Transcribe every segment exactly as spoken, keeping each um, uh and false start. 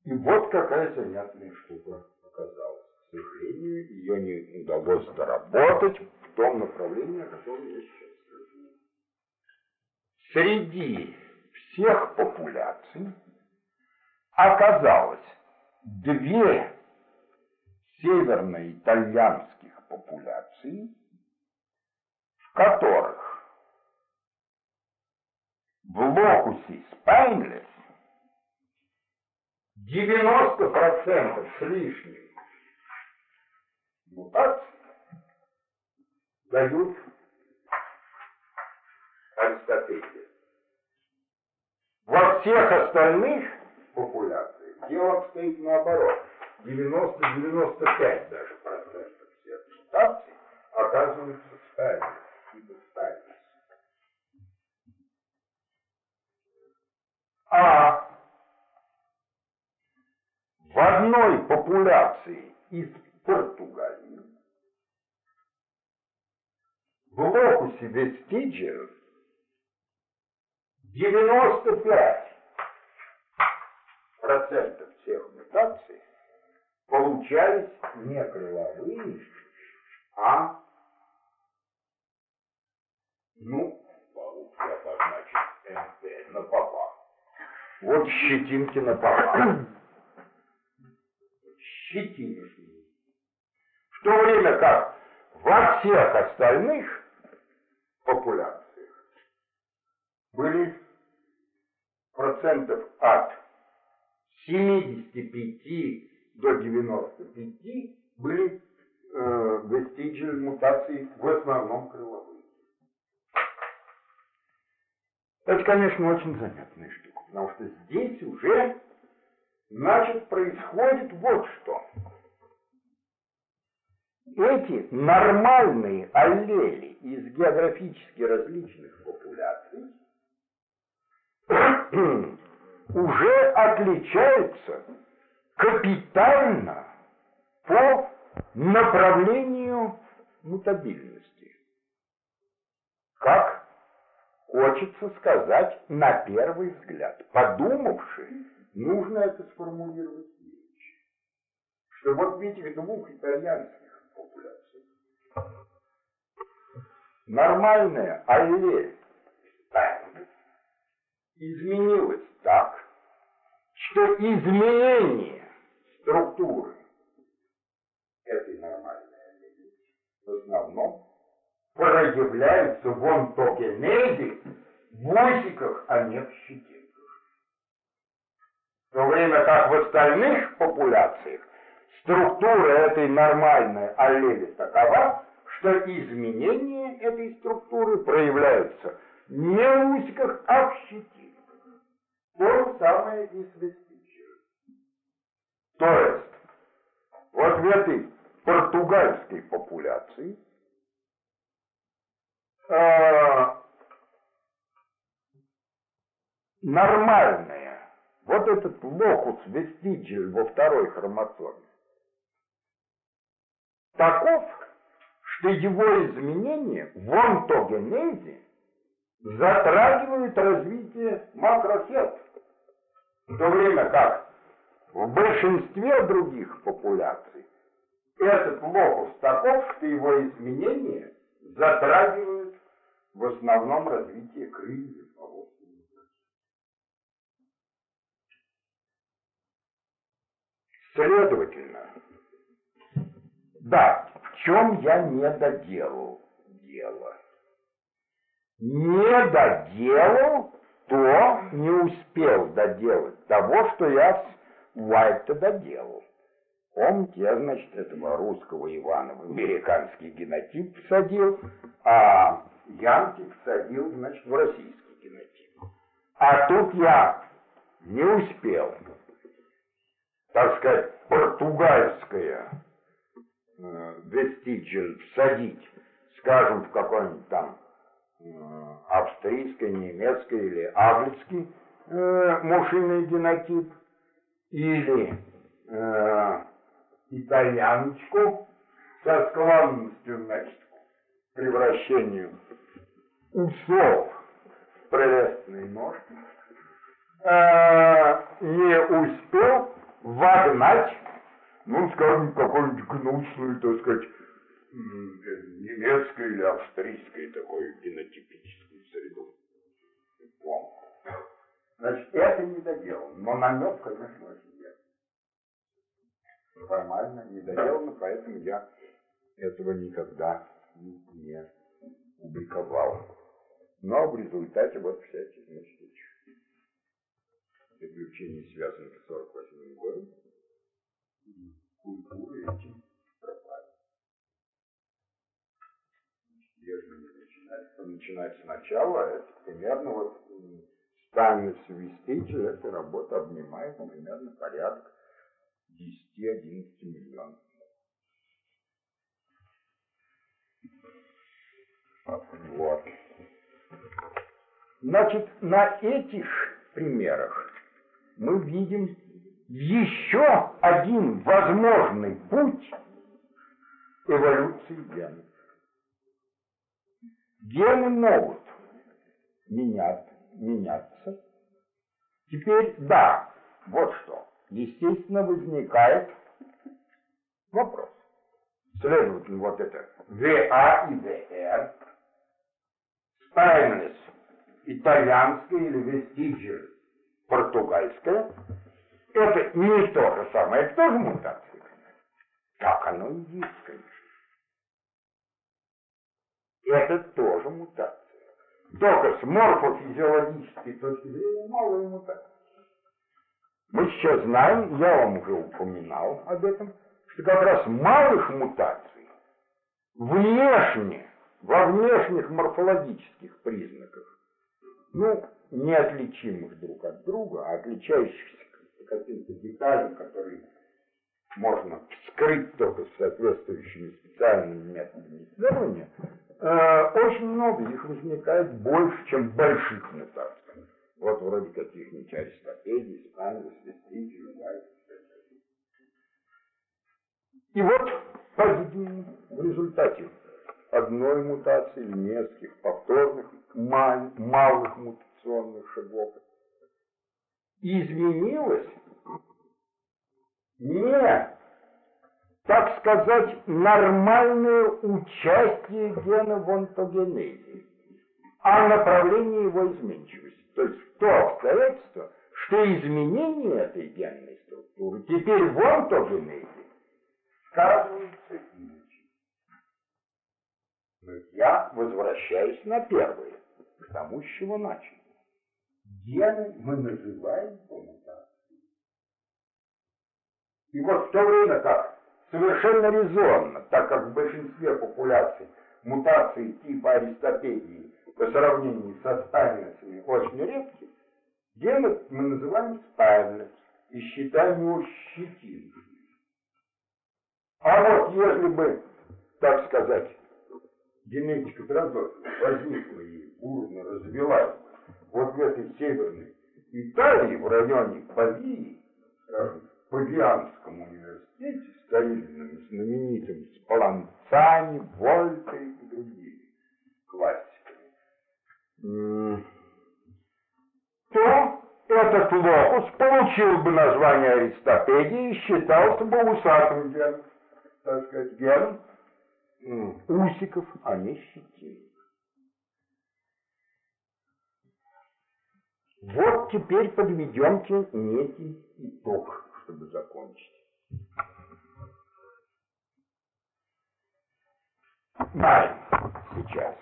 И вот какая занятная штука оказалась. К сожалению, ее не удалось доработать в том направлении, о котором я сейчас скажу. Среди всех популяций оказалось две северноитальянских популяции, в которых в локусе спайнлес девяносто процентов с лишним мутаций дают аристотелия. Во всех остальных популяциях дело обстоит наоборот. девяносто-девяносто пять даже процентов всех мутаций оказываются спайнлес, типа спайнлес. А в одной популяции из Португалии в локусе вестиджиев девяносто пять процентов всех мутаций получались не крыловые, а, ну, получше обозначить эн тэ на попа. Вот щетинки на попа. Щетинки. В то время как во всех остальных популяциях были процентов от семидесяти пяти до девяноста пяти были э, вестиджиальные мутации, в основном крыловые. Это, конечно, очень занятная штука, потому что здесь уже, значит, происходит вот что. Эти нормальные аллели из географически различных популяций уже отличаются капитально по направлению мутабильности. Как хочется сказать на первый взгляд. Подумавши, нужно это сформулировать иначе. Что вот в этих двух итальянских популяциях нормальная аллель изменилась так, что изменение структуры этой нормальной аллели в основном проявляется в онтогенезе в усиках, а не в щетинках. В то время как в остальных популяциях структура этой нормальной аллели такова, что изменения этой структуры проявляются не в усиках, а в щетинках. То же самое и с вестиджием. То есть, вот в этой португальской популяции э, нормальная, вот этот локус вестиджиаль во второй хромосоме, таков, что его изменения в онтогенезе затрагивают развитие макрофет, в то время как в большинстве других популяций этот локус таков, что его изменения затрагивают в основном развитие крыльев. Следовательно, да, в чем я не доделал дело? Не доделал, то не успел доделать того, что я с Уайта доделал. Помните, я, значит, этого русского Ивана в американский генотип всадил, а Янки всадил, значит, в российский генотип. А тут я не успел, так сказать, португальское э, вестиджиаль всадить, скажем, в какой-нибудь там австрийский, немецкий или английский э, мушиный генотип, или э, итальяночку со склонностью, значит, к превращению усов в прелестные ножки, э, не успел, вогнать, ну, скажем, какую-нибудь гнусную, так сказать, немецкое или австрийское такое генотипическую среду. Значит, это не доделано, но намек, конечно, очень нет. Формально не доделано, поэтому я этого никогда не публиковал. Но в результате вот всяких, значит, приключений, связанных с сорок восьмым годом, культуры этим пропали. Если начинать, то начинать сначала, это примерно вот станет совместитель, эта работа обнимает примерно порядок десять-одиннадцать миллионов. Вот. Значит, на этих примерах мы видим еще один возможный путь эволюции генов. Гены могут меняться, меняться. Теперь, да, вот что. Естественно, возникает вопрос. Следовательно, вот это вэ а и вэ эр, spineless итальянское или vestigial португальское, это не то же самое, это тоже мутация. Так оно и есть, конечно. Это тоже мутация. Только с морфофизиологической точки зрения малая мутация. Мы сейчас знаем, я вам уже упоминал об этом, что как раз малых мутаций внешне, во внешних морфологических признаках, ну, неотличимых друг от друга, а отличающихся по каким-то деталям, которые можно вскрыть только с соответствующими специальными методами исследования, э, очень много их возникает больше, чем больших мутаций. Вот вроде каких-нибудь аристопедий, спанелес, вестигий, лайф. И вот, по-видимому, в результате одной мутации или нескольких повторных мал- малых мутационных шагов изменилось не, так сказать, нормальное участие гена в онтогенезе, а направление его изменчивости. То есть то обстоятельство, что изменение этой генной структуры теперь в онтогенезе сказывается иначе. Но я возвращаюсь на первое, к тому, с чего начал. Гены мы называем по мутации. И вот в то время как совершенно резонно, так как в большинстве популяций мутации типа аристопедии по сравнению со спайнерсами очень редки, гены мы называем спайнерс и считаем его щетиной. А вот если бы, так сказать, генетика дрозофила возникла и бурно развилась вот в этой северной Италии, в районе Павии, скажем, в Павианском университете, старинным, знаменитым Спаланцани, Вольтой и другими классиками, то этот локус получил бы название аристопедии и считался бы усатым геном, так сказать, геном усиков, а не щетин. Вот теперь подведемте некий итог, чтобы закончить. Знаем сейчас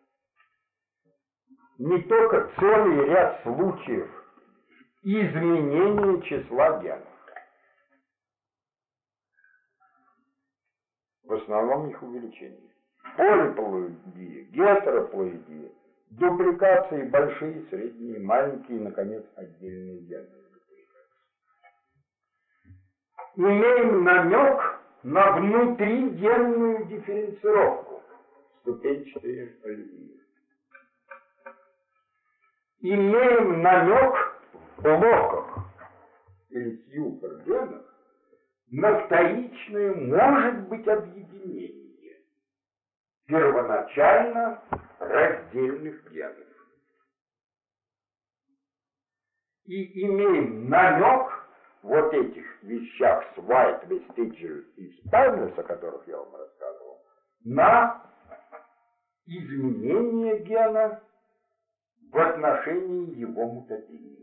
не только целый ряд случаев изменения числа генов. В основном их увеличение. Полиплоидия, гетероплоидия, дупликации большие, средние, маленькие и, наконец, отдельные генные дупликации. Имеем намек на внутригенную дифференцировку, ступенчатые линии. Имеем намек в блоках или сьюпергенах на вторичное, может быть, объединение первоначально раздельных генов. И имеем намек вот этих вещах Свайт, Вестиджель и Спайнес, о которых я вам рассказывал, на изменение гена в отношении его мутабильности.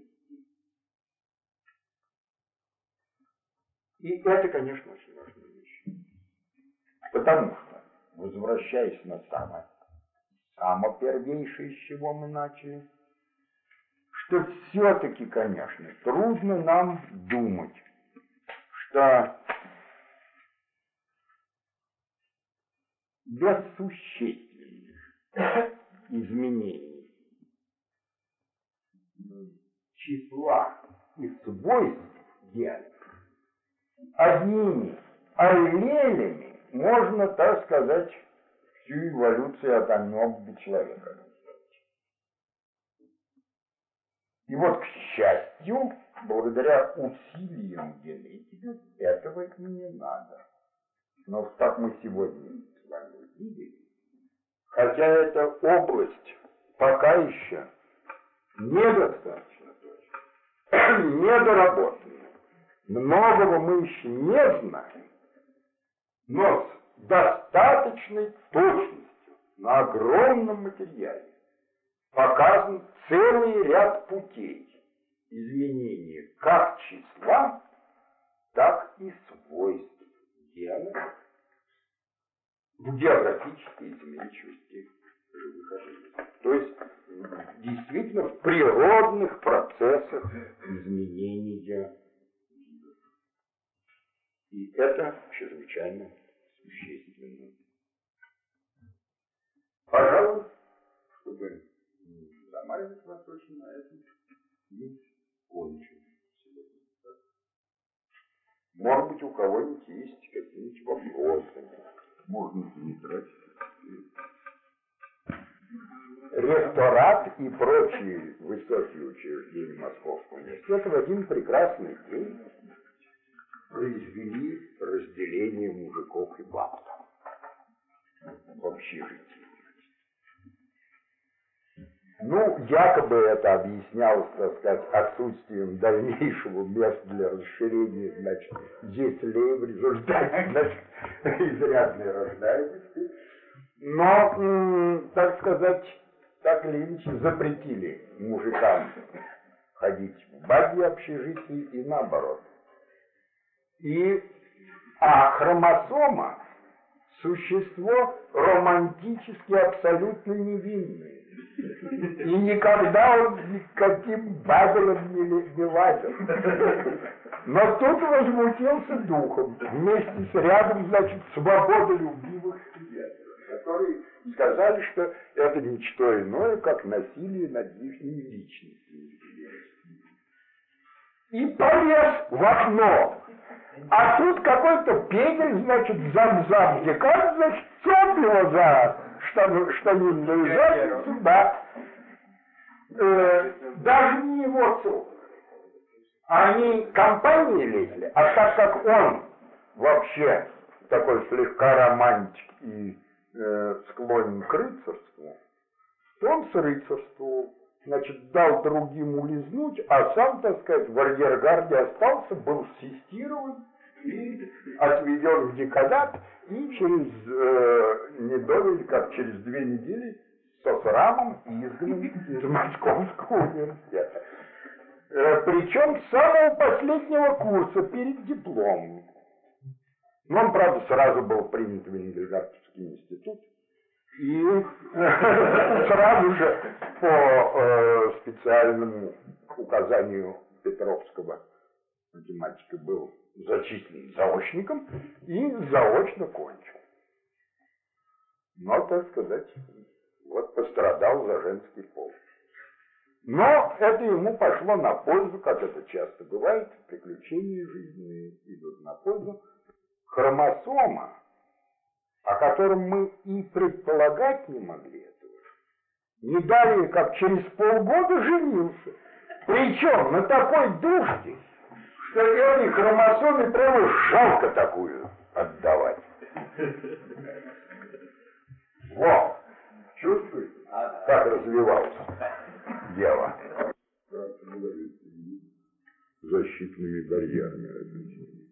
И это, конечно, очень важная вещь. Потому что, возвращаясь на самое, самое первейшее, с чего мы начали, что все-таки, конечно, трудно нам думать, что без существенных изменений числа и свойств генов одними аллелями можно, так сказать, всю эволюцию от амеб до человека. И вот, к счастью, благодаря усилиям генетики этого и не надо. Но как мы сегодня с вами увидели, хотя эта область пока еще недостаточно точна, недоработана, многого мы еще не знаем, но с достаточной точностью на огромном материале показан целый ряд путей изменения как числа, так и свойств генов в географической изменчивости живых организмов. То есть действительно в природных процессах изменения видов. И это чрезвычайно существенно. Пожалуй, чтобы не замаривать вас очень на этом, мы кончим сегодня. Может быть, у кого-нибудь есть какие-нибудь вопросы. Можно не тратить. Ректорат и прочие высокие учреждения Московского университета в один прекрасный день произвели разделение мужиков и баб в общежитии. Ну, якобы это объяснялось, так сказать, отсутствием дальнейшего места для расширения, значит, детлей в результате, значит, изрядной рождаемости. Но, так сказать, так или иначе запретили мужикам ходить в бабьи общежития и наоборот. И, а хромосома – существо романтически абсолютно невинное. И никогда он никаким бабелом не, не лазил. Но тут возмутился духом вместе с рядом, значит, свободолюбивых студентов, которые сказали, что это ничто иное, как насилие над их личностью. И полез в окно. А тут какой-то пегель, значит, зам-зам декан, значит, цоп его за штанинную задницу, да. Э, даже не его цоп. Они компании лезли, а так как он вообще такой слегка романтик и э, склонен к рыцарству, то он с рыцарством, значит, дал другим улизнуть, а сам, так сказать, в арьергарде остался, был ассистирован и отведен в деканат, и через э, недолго, как через две недели, со срамом изгнан из Московского университета. Э, причем с самого последнего курса, перед дипломом. Но он, правда, сразу был принят в Энгельгартовский институт. И сразу же по э, специальному указанию Петровского математика был зачислен заочником и заочно кончил. Но, так сказать, вот пострадал за женский пол. Но это ему пошло на пользу, как это часто бывает, приключения жизненные идут на пользу. Хромосома, о котором мы и предполагать не могли этого, не далее, как через полгода женился. Причем на такой душке, что этой хромосоме прямо жалко такую отдавать. Во! Чувствуете, как развивалось дело? Защитный клеточными барьерами различными.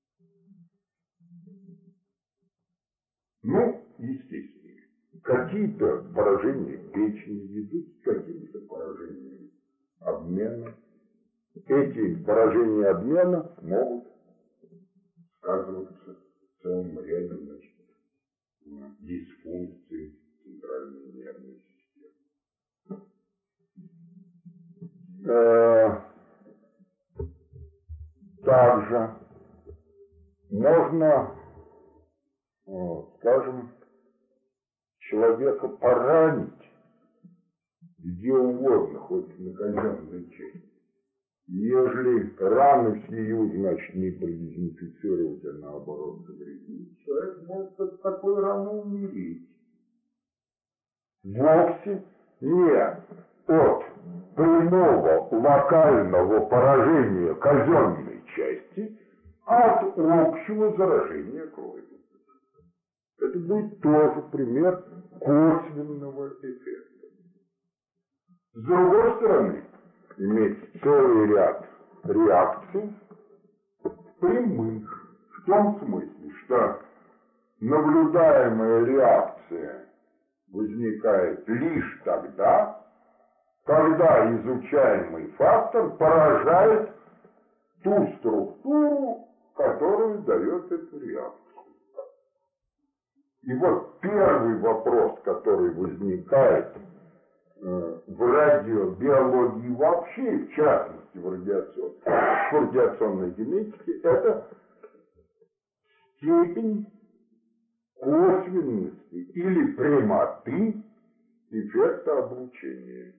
Ну, естественно, какие-то поражения печени ведут к каким-то поражениям обмена. Эти поражения обмена могут сказываться в целом ряде, значит, дисфункций центральной нервной системы. Также можно, скажем, человека поранить где угодно, хоть на казенной части. Ежели рану сию, значит, не продезинфицировать, а наоборот загрязнить, человек может от такой раны умереть. Вовсе не от прямого локального поражения казенной части, а от общего заражения крови. Это будет тоже пример косвенного эффекта. С другой стороны, имеется целый ряд реакций прямых, в том смысле, что наблюдаемая реакция возникает лишь тогда, когда изучаемый фактор поражает ту структуру, которую дает эту реакцию. И вот первый вопрос, который возникает в радиобиологии вообще, в частности в радиационной, в радиационной генетике, это степень косвенности или прямоты эффекта облучения.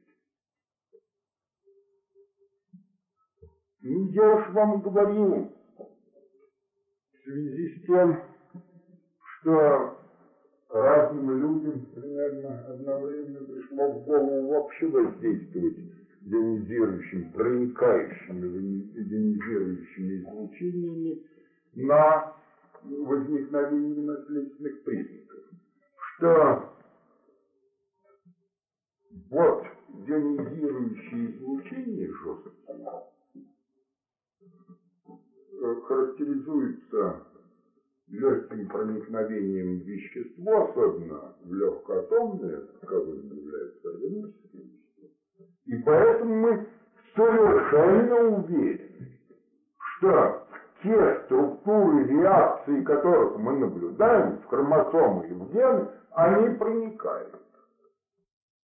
Ну, я уж вам говорил, в связи с тем, что разным людям примерно одновременно пришло в голову вообще воздействовать ионизирующими, проникающими ионизирующими излучениями на возникновение наследственных признаков. Что вот ионизирующие излучения жесткие характеризуются легким проникновением в вещество, особенно в легкоатомное, таковым является органическое вещество. И поэтому мы совершенно уверены, что те структуры реакции, которых мы наблюдаем в хромосомы и в гены, они проникают.